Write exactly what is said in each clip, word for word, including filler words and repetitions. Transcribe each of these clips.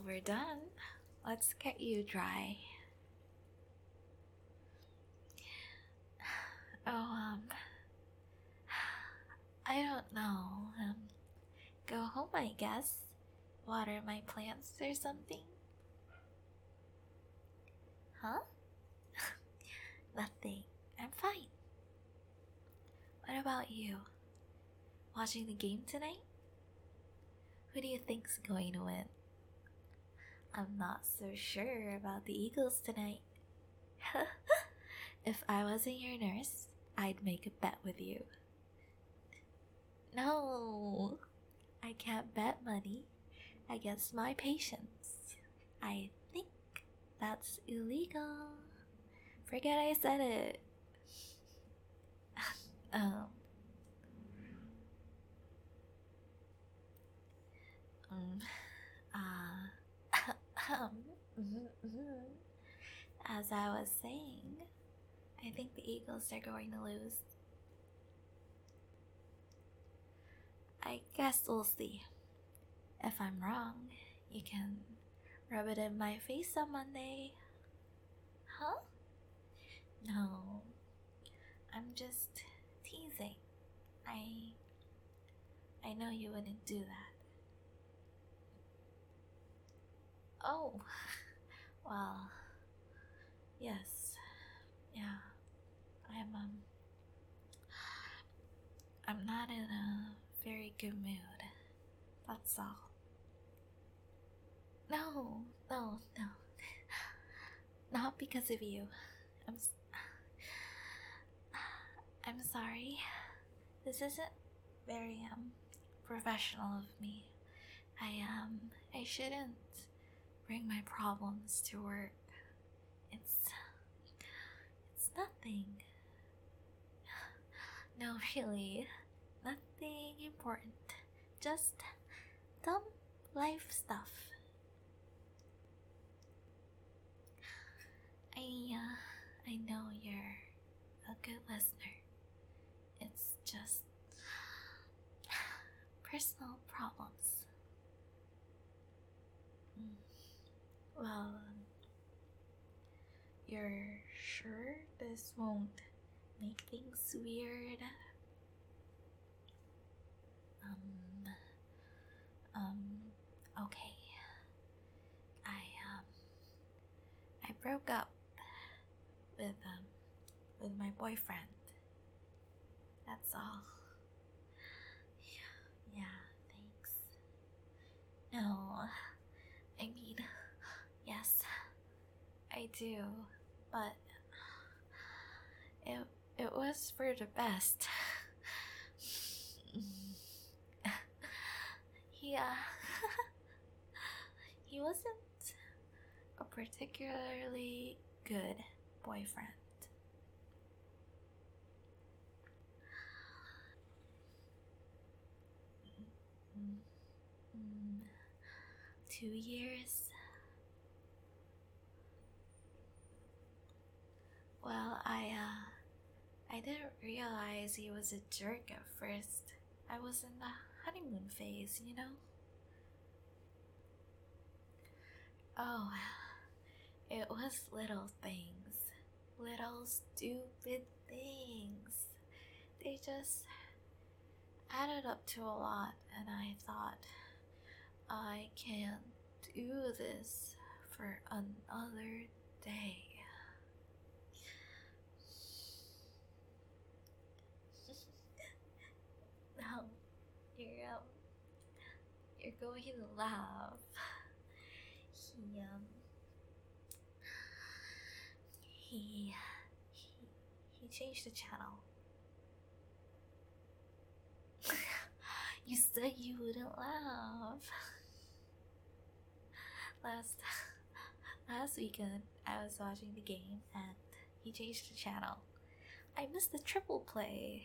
we're done. Let's get you dry. Oh, um, I don't know. Um, go home, I guess. Water my plants or something? Huh? Nothing. I'm fine. What about you? Watching the game tonight? Who do you think's going to win? I'm not so sure about the Eagles tonight. If I wasn't your nurse, I'd make a bet with you. No, I can't bet money against my patients. I think that's illegal. Forget I said it. um, um, uh, um, as I was saying, I think the Eagles are going to lose. I guess we'll see. If I'm wrong, you can rub it in my face on Monday. Huh? No, I'm just teasing. I I know you wouldn't do that. Oh, well, yes, yeah. I'm um, I'm not in a very good mood. That's all. No, no, no. Not because of you. I'm. S- I'm sorry. This isn't very um professional of me. I um I shouldn't bring my problems to work. It's it's nothing. No, really, nothing important. Just dumb life stuff. I uh, I know you're a good listener. It's just personal problems. Mm. Well, um, you're sure this won't make things weird? Um, um, okay. I, um, I broke up with, um, with my boyfriend. That's all. Yeah, thanks. No, I mean, yes, I do, but it, it was for the best. He, uh, he wasn't a particularly good boyfriend. Mm, two years. Well, I, uh, I didn't realize he was a jerk at first. I was in the honeymoon phase, you know? Oh, it was little things. Little stupid things. They just added up to a lot, and I thought, I can't do this for another day. No, you're um, you're going to laugh. He um, he he he changed the channel. You said you wouldn't laugh. Last last weekend, I was watching the game and he changed the channel. I missed the triple play.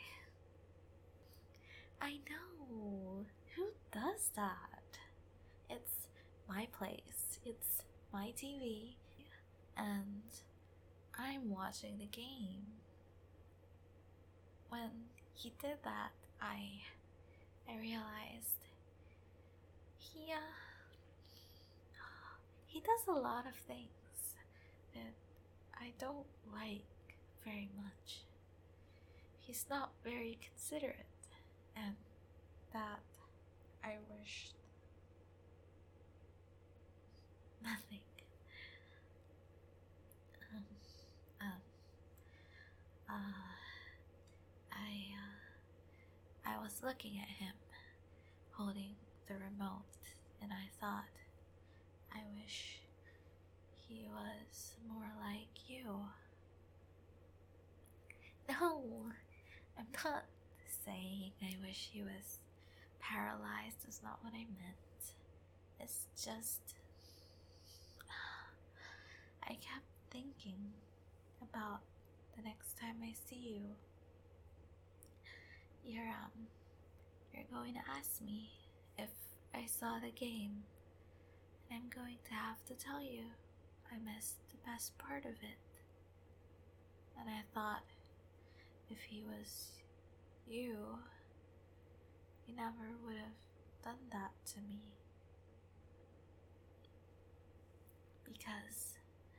I know. Who does that? It's my place. It's my T V. And I'm watching the game. When he did that, I I realized he uh, he does a lot of things that I don't like very much. He's not very considerate, and that I wished nothing. Um, um, uh, I, uh, I was looking at him, holding the remote, and I thought, I wish he was more like you. No, I'm not saying I wish he was paralyzed. That's not what I meant. It's just, I kept thinking about the next time I see you. You're, um, you're going to ask me if I saw the game, and I'm going to have to tell you I missed the best part of it. And I thought, if he was you, he never would have done that to me. Because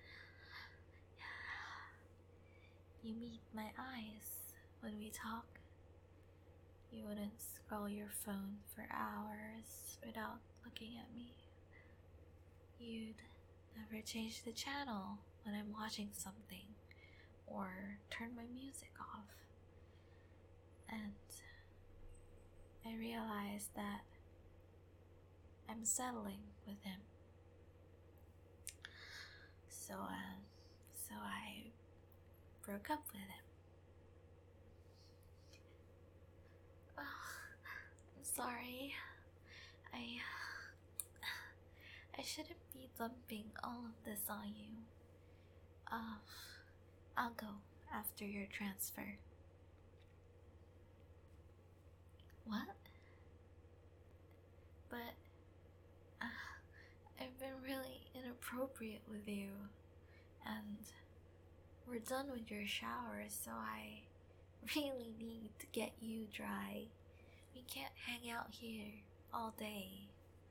you meet my eyes when we talk. You wouldn't scroll your phone for hours without looking at me. You'd never change the channel when I'm watching something or turn my music off. And I realized that I'm settling with him. So, um, so I broke up with him. Oh, I'm sorry. I, I shouldn't be dumping all of this on you. Uh, I'll go after your transfer. What? But uh, I've been really inappropriate with you, and we're done with your shower, so I really need to get you dry. We can't hang out here all day.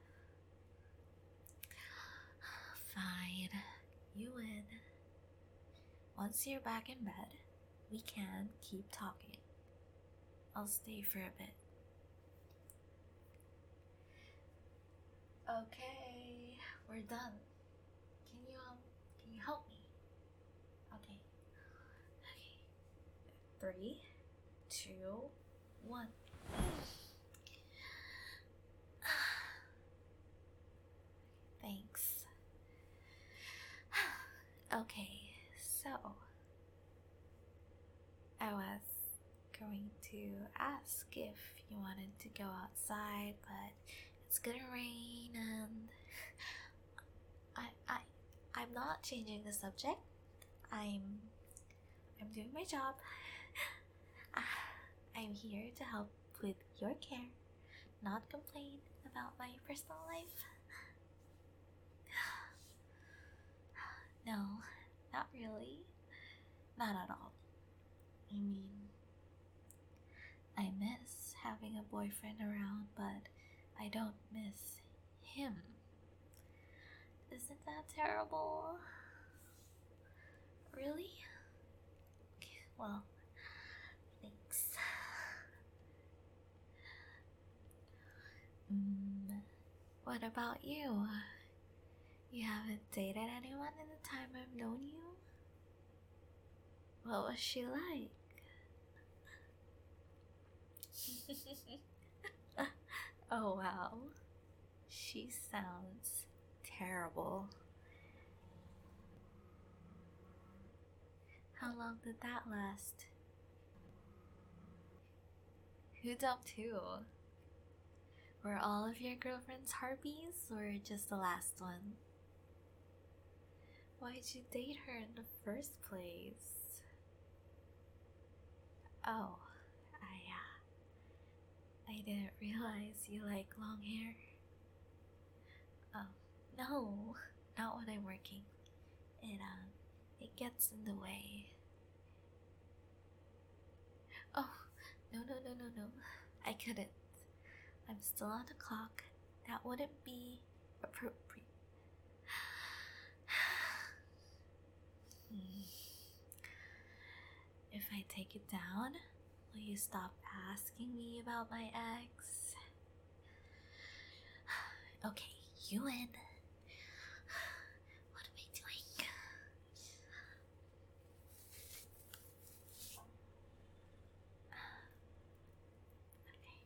Fine, you win. Once you're back in bed, we can keep talking. I'll stay for a bit. Okay, we're done. Can you um can you help me? Okay. Okay. Three, two, one. Thanks. Okay, so I was going to ask if you wanted to go outside, but it's gonna rain, and I I I'm not changing the subject. I'm I'm doing my job. I'm here to help with your care, not complain about my personal life. No, not really. Not at all. I mean, I miss having a boyfriend around, but I don't miss him. Isn't that terrible? Really? Well, thanks. Mm, what about you? You haven't dated anyone in the time I've known you? What was she like? Oh wow. She sounds terrible. How long did that last? Who dumped who? Were all of your girlfriends harpies, or just the last one? Why'd you date her in the first place? Oh, I, uh, I didn't realize you like long hair. Oh, no, not when I'm working. It, um, it gets in the way. Oh, no, no, no, no, no. I couldn't. I'm still on the clock. That wouldn't be appropriate. Hmm. If I take it down, will you stop asking me about my ex? Okay, you win. What am I doing? Okay.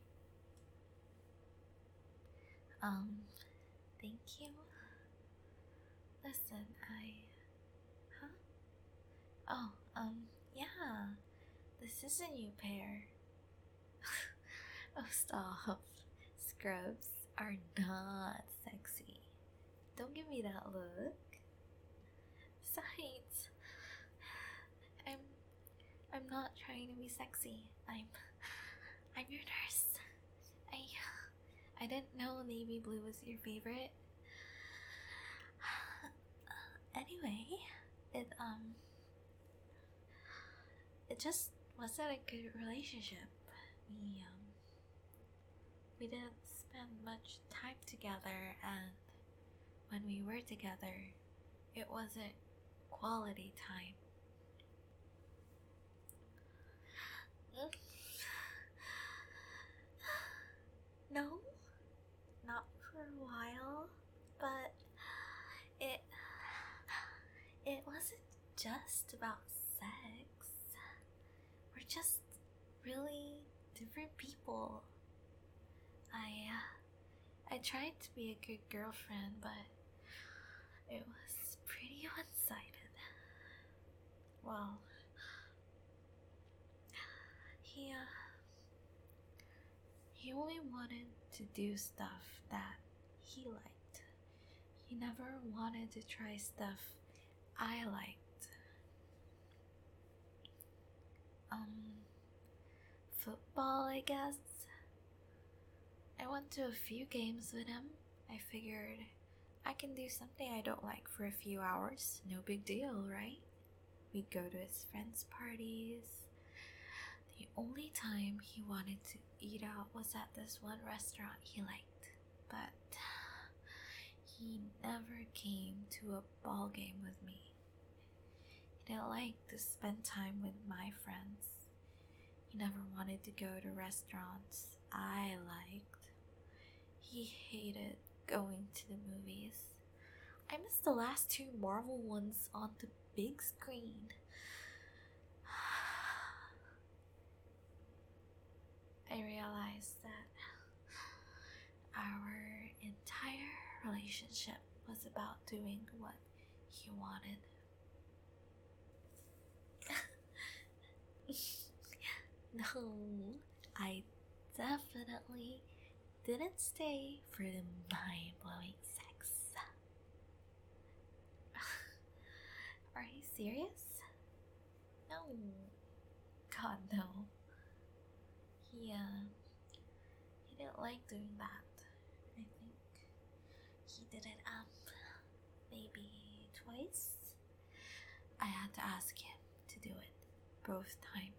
Um, thank you. Listen, I... Huh? Oh, um, yeah. This is a new pair. Oh, stop. Scrubs are not sexy. Don't give me that look. Besides, I'm I'm not trying to be sexy. I'm I'm your nurse. I I didn't know navy blue was your favorite. Anyway, it um it just wasn't a good relationship. We um we didn't spend much time together, and when we were together, it wasn't quality time. No, not for a while, but it it wasn't just about sex. We're just really different people. I uh, I tried to be a good girlfriend, but it was pretty one-sided. Well, he uh, he only wanted to do stuff that he liked. He never wanted to try stuff I liked. Um, football, I guess. I went to a few games with him. I figured I can do something I don't like for a few hours. No big deal, right? We'd go to his friends' parties. The only time he wanted to eat out was at this one restaurant he liked, but he never came to a ball game with me. He didn't like to spend time with my friends. He never wanted to go to restaurants I liked. He hated going to the movies. I missed the last two Marvel ones on the big screen. I realized that our entire relationship was about doing what he wanted. No, I definitely didn't stay for the mind-blowing sex. Are you serious? No. God, no. He, uh, he didn't like doing that. I think he did it, um, maybe twice. I had to ask him to do it both times.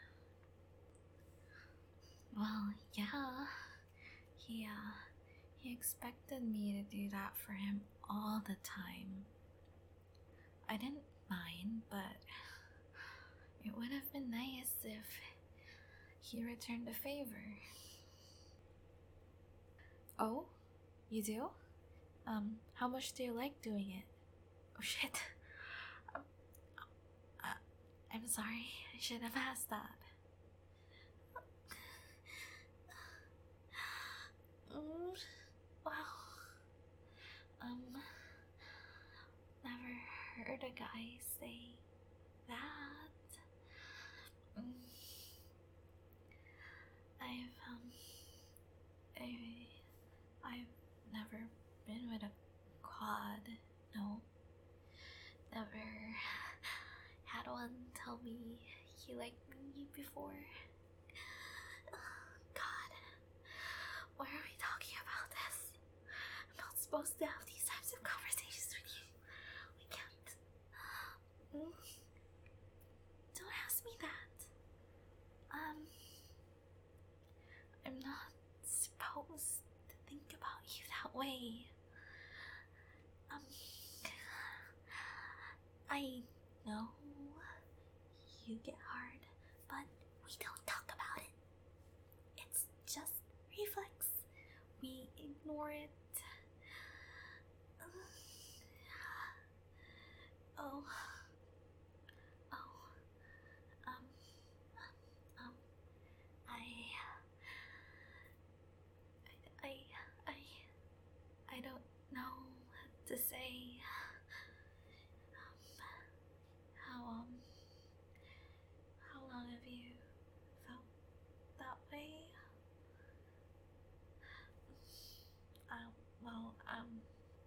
Well, yeah. He, uh, he expected me to do that for him all the time. I didn't mind, but it would have been nice if he returned the favor. Oh? You do? Um, how much do you like doing it? Oh shit. Um, uh, I'm sorry, I should have asked that. Mm, well, um, never heard a guy say that. Mm, I've, um, I, I've never been with a quad, no. Never had one tell me he liked me before. God, why are we talking about this? I'm not supposed to have these types of conversations with you. We can't. Mm. Don't ask me that. Um, I'm not supposed to think about you that way. Um, I know you get hard, but we don't talk about it. It's just reflex. We ignore it. Oh. Oh. Um. Um. I. I. I. I don't know what to say. Um. How um. How long have you felt that way? Um. Well. Um.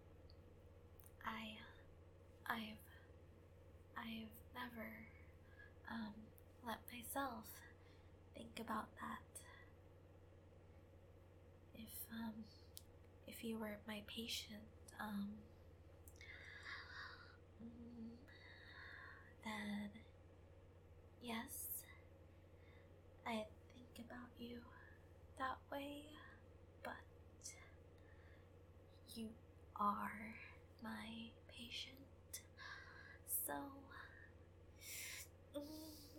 I. I've. I've never um let myself think about that. If um if you were my patient, um mm, then yes, I think about you that way, but you are my patient, so mm,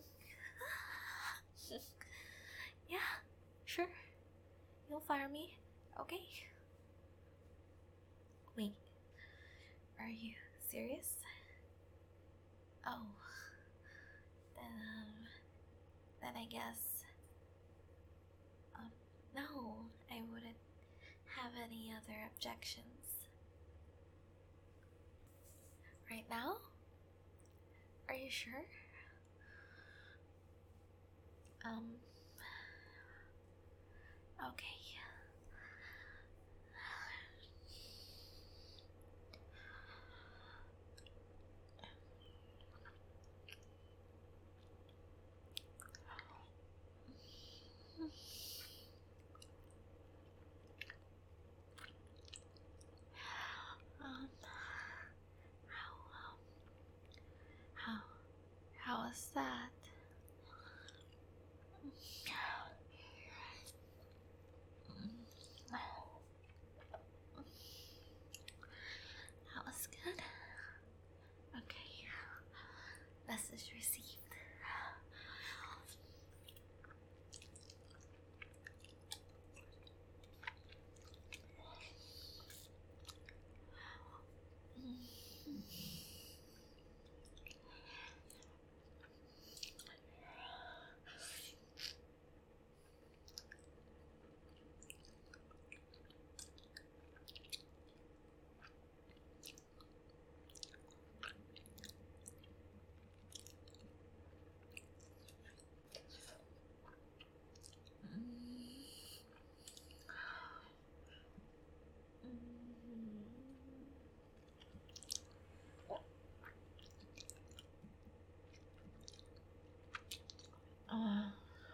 yeah, sure, you'll fire me, okay? Wait, are you serious? Oh, then um, then I guess um, no, I wouldn't have any other objections. Right now? Are you sure? Um, okay. Um, how, um, how, how is that? That was good. Okay. Message received. Uh,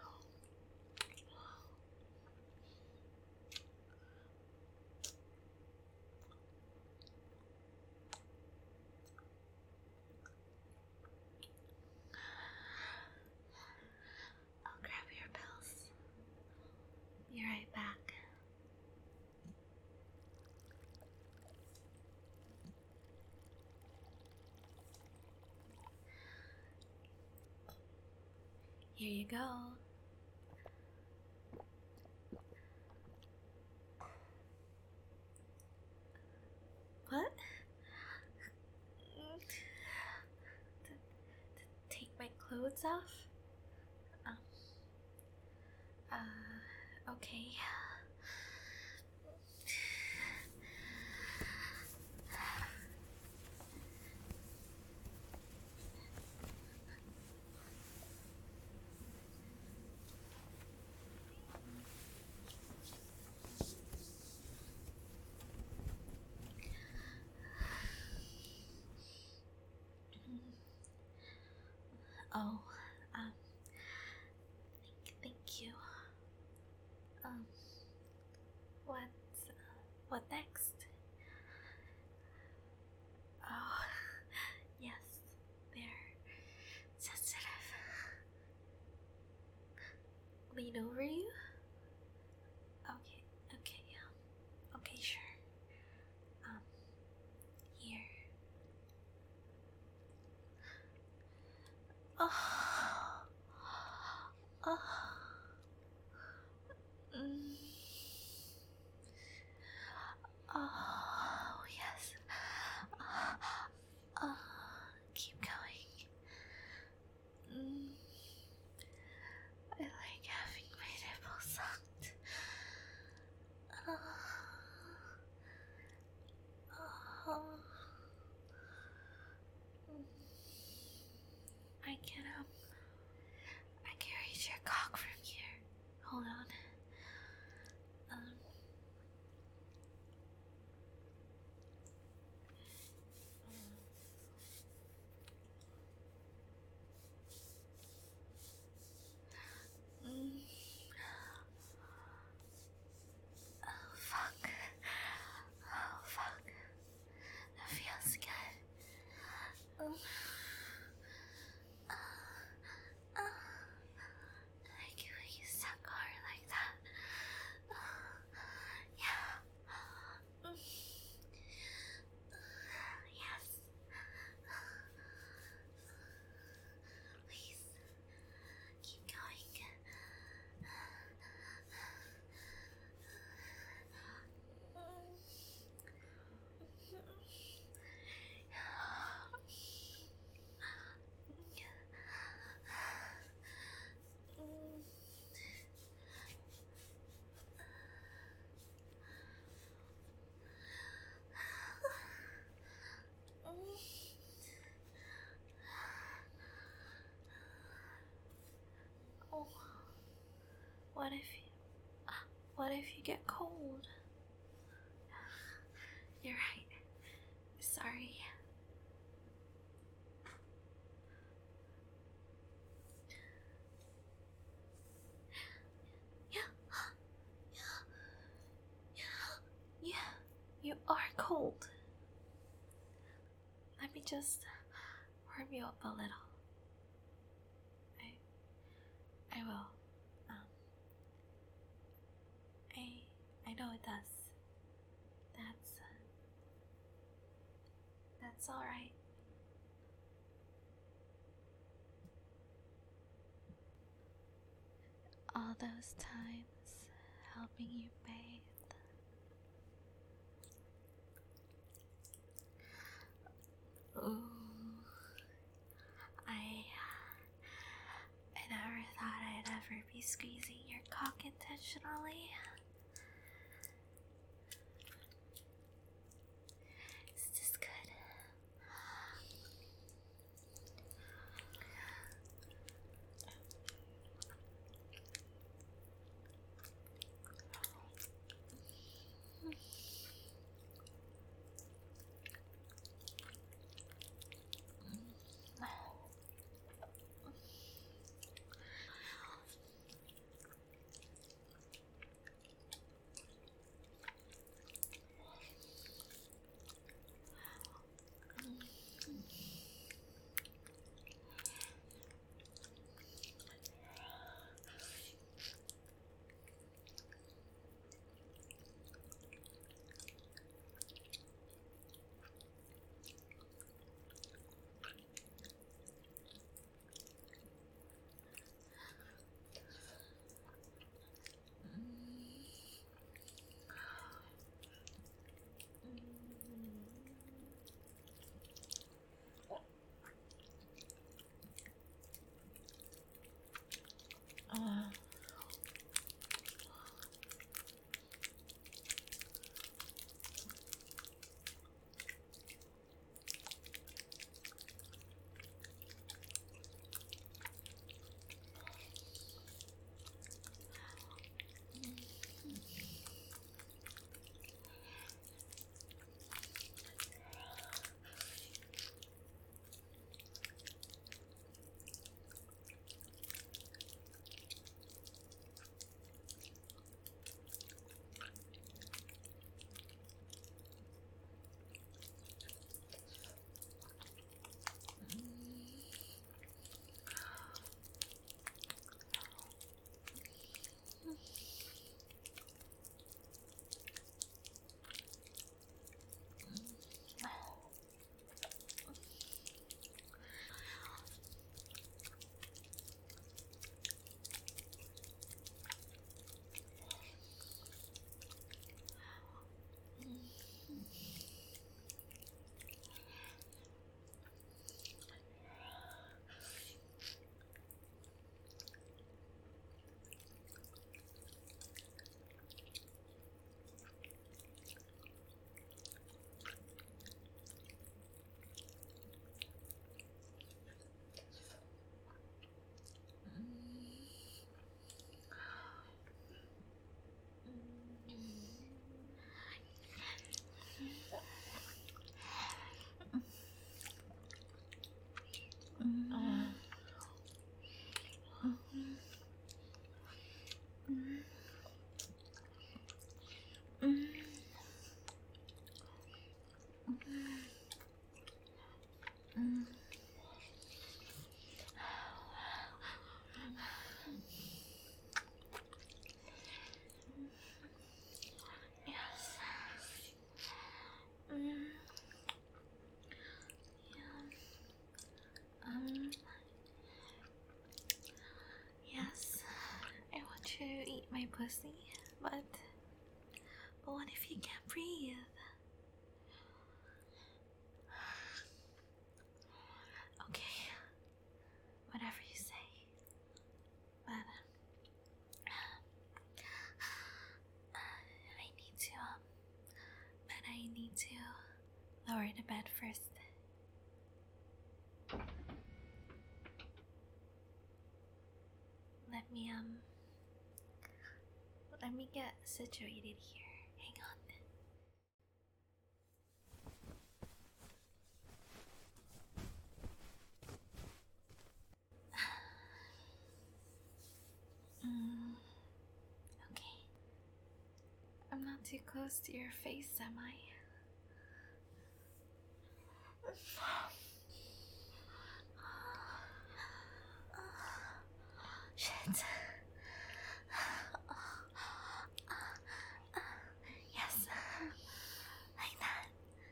I'll grab your pills. Be right back. Here you go. What? To, to take my clothes off? Um, uh, okay. Oh, um, thank, thank you. Um, what, uh, what next? Oh, yes, they're sensitive. Lean over you? Okay, okay, um, okay, sure. Um, here. what if what if you get cold? You're right. Sorry. Yeah. Yeah. Yeah. You are cold. Let me just warm you up a little. I I will. Um I I know it does. That's that's all right. All those times helping you bathe. Ooh, I I never thought I'd ever be squeezing your cock intentionally. Is this good? Uh, yes. Mm, yeah. Um. Yes. I want you to eat my pussy, but but what if you can't breathe? Okay. Whatever you say. But I need to um but I need to lower the bed first. Let me um let me get situated here. Hang on. Mm, okay. I'm not too close to your face, am I? Shit. Yes. Like that.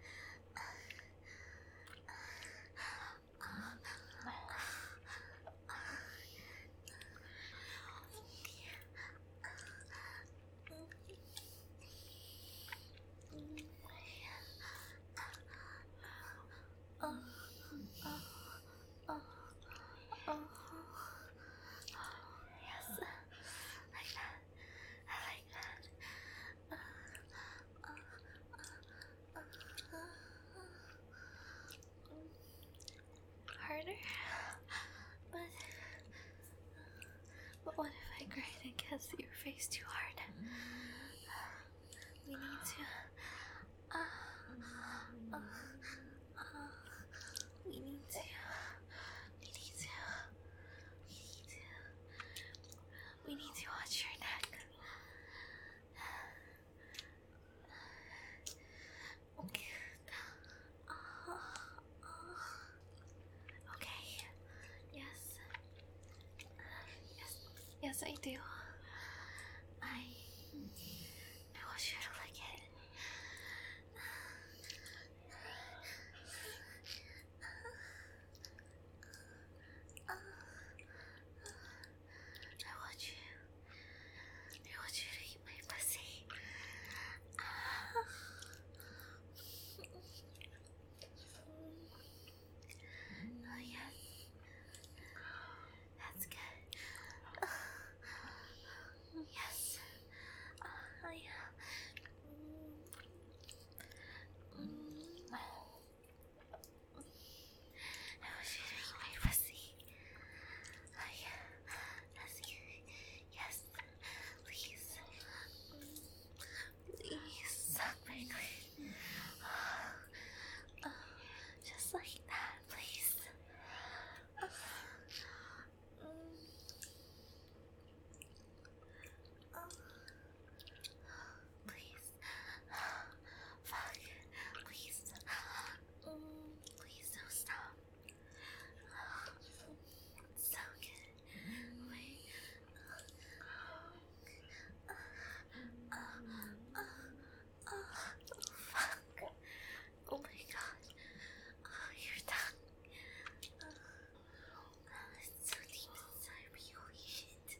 Oh, oh, oh, oh. Yes, like that. I like that. Harder, but but what if I grind against your face too hard? We need to. Uh, uh, uh, we need to. We need to. We need to. We need to watch your neck. Okay. Uh, uh, okay. Yes. Yes. Yes, I do. I. I want you to like it. I want you. I want you to eat my pussy. Oh yes. That's good. Yes. I. Mm. I want you to eat my pussy. I. That's good. Yes. Please. Please suck my clit. Just like that, please. Please. Fuck. Please. Please don't stop. It's so good. Wait. Fuck. Oh my god. Oh, your tongue. Oh, it's so deep inside me. Holy shit.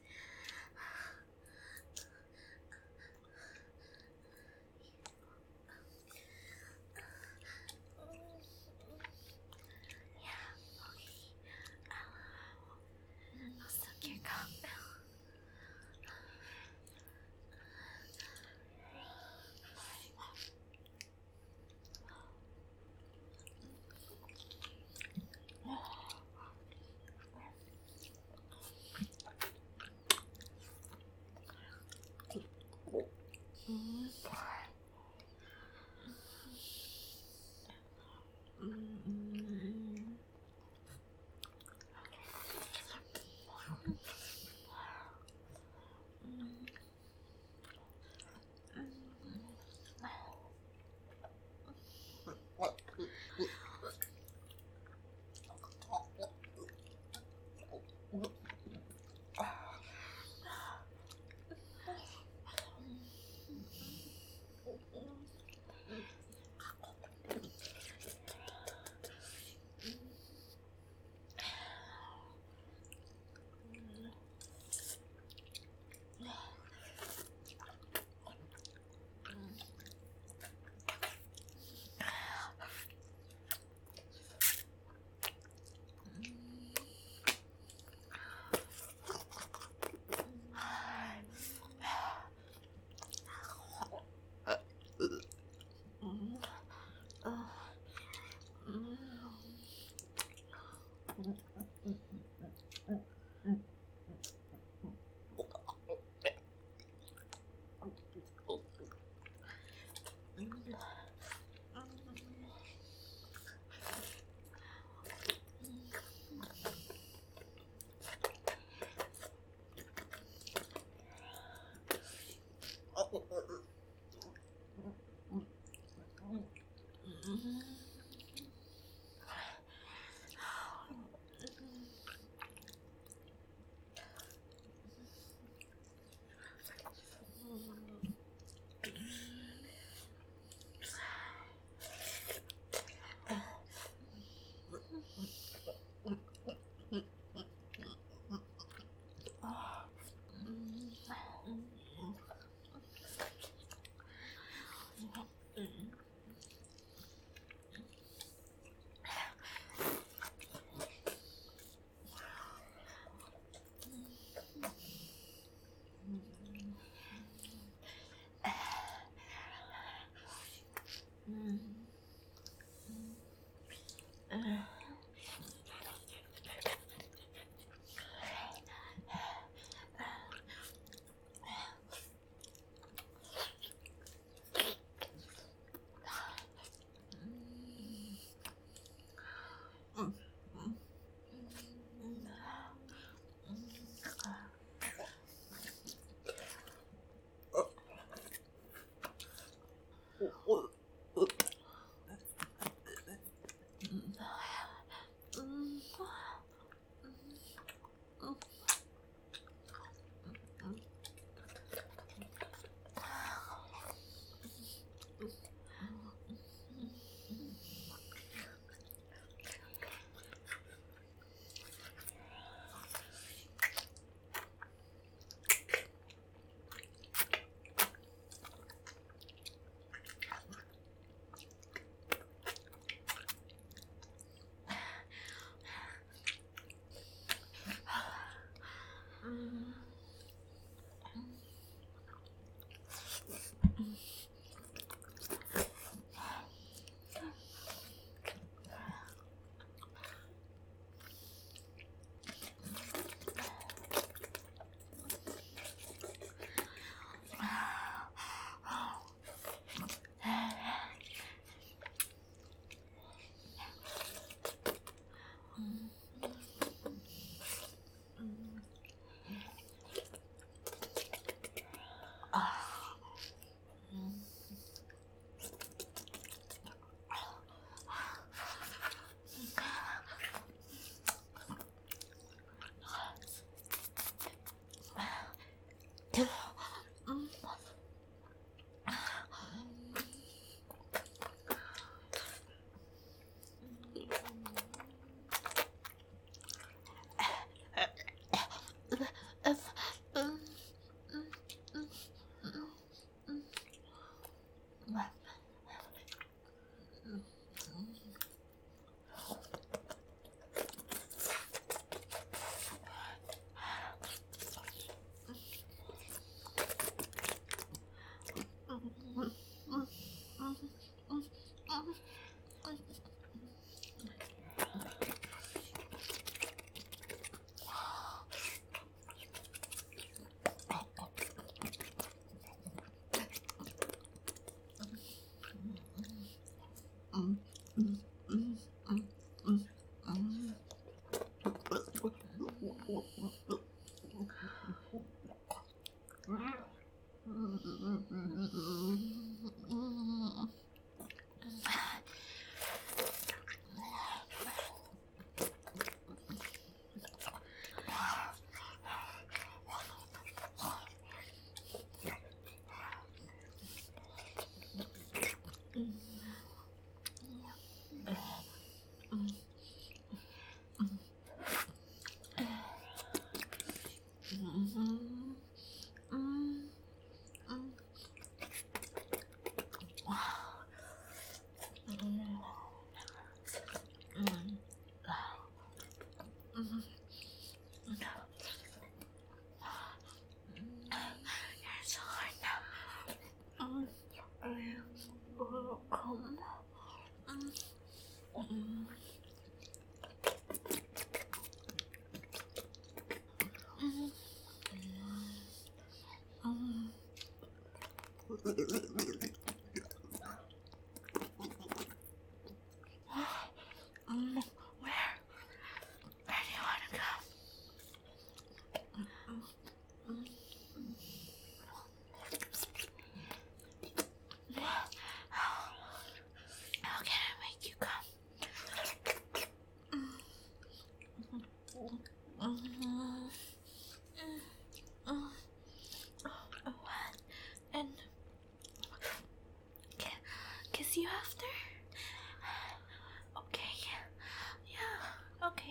Yeah, okay. I'll, I'll suck your cock now. kiss you after? Okay. Yeah, okay.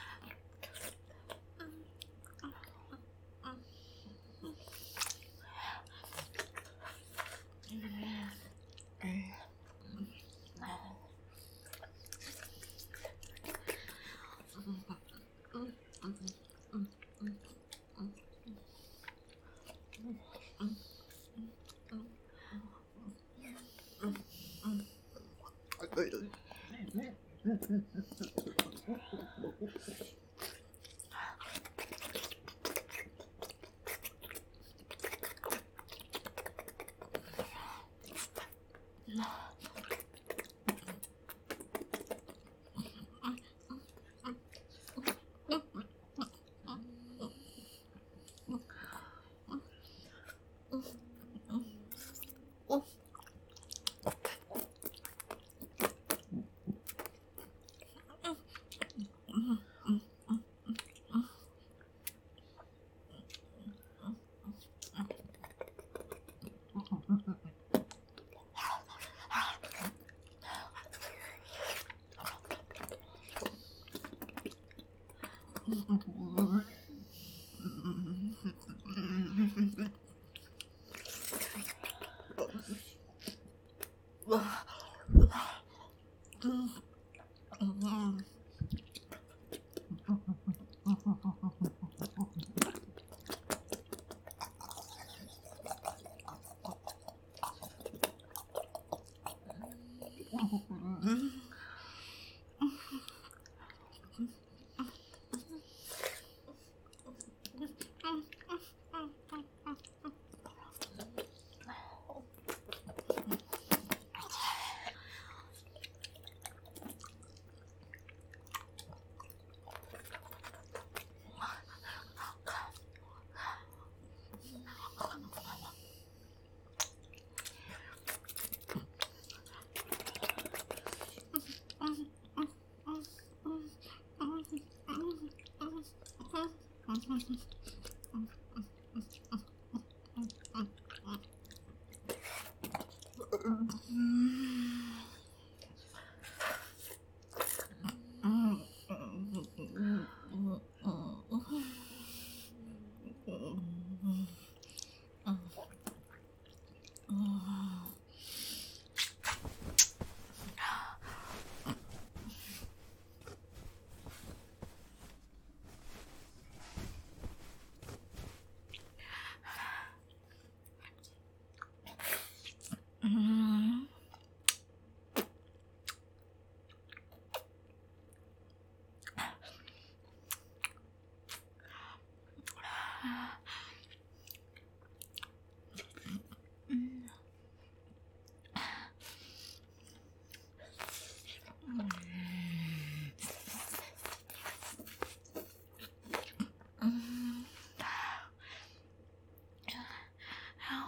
How,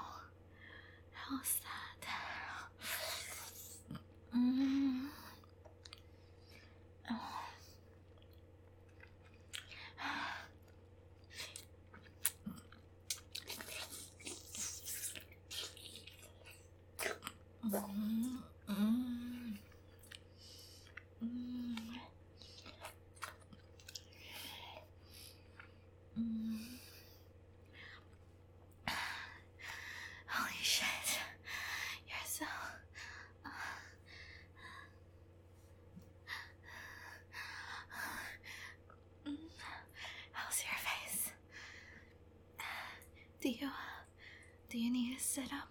how's that? Mm. Oh. Mm, mm, mm, mm. Holy shit. You're so... Uh, mm. How's your face? Do you... Do you need to sit up?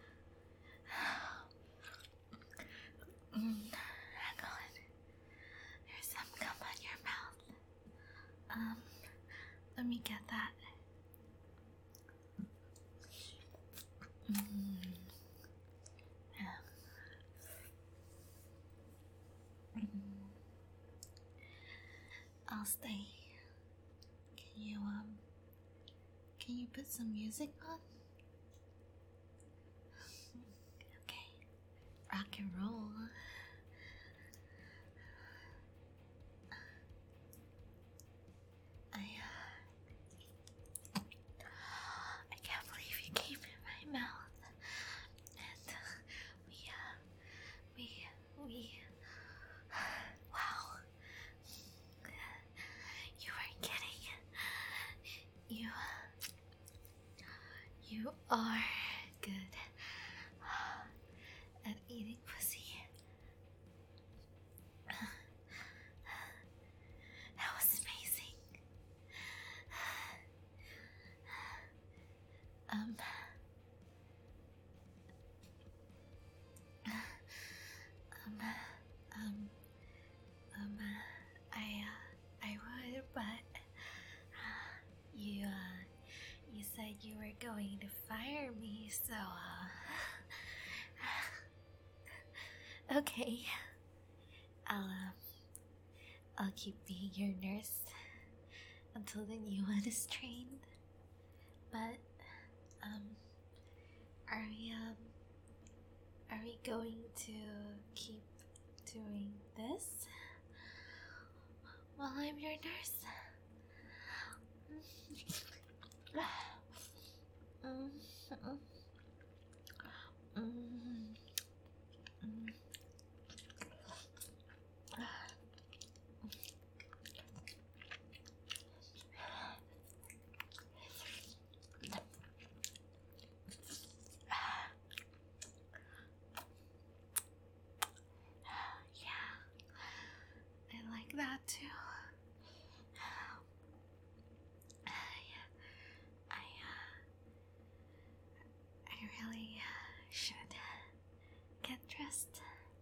Mm, hang on. There's some gum on your mouth. Um, let me get that. Mm. Yeah. Mm. I'll stay. Can you, um, can you put some music on? Okay. Rock and roll. I, uh, I can't believe you came in my mouth. And uh, we, uh, So, uh, okay. I'll, um, I'll keep being your nurse until the new one is trained. But, um, are we, um, are we going to keep doing this while I'm your nurse? Mm, mm, mm, mm. Yeah, I like that too. I, I, uh, I really should get dressed.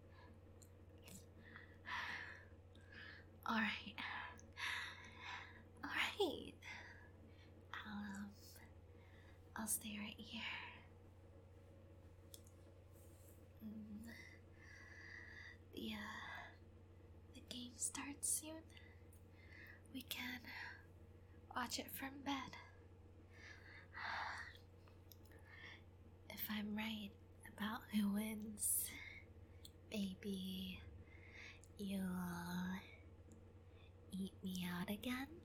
Alright. Alright. Um, I'll stay right here. Mm, the, uh, the game starts soon. We can watch it from bed. If I'm right about who wins, maybe you'll eat me out again?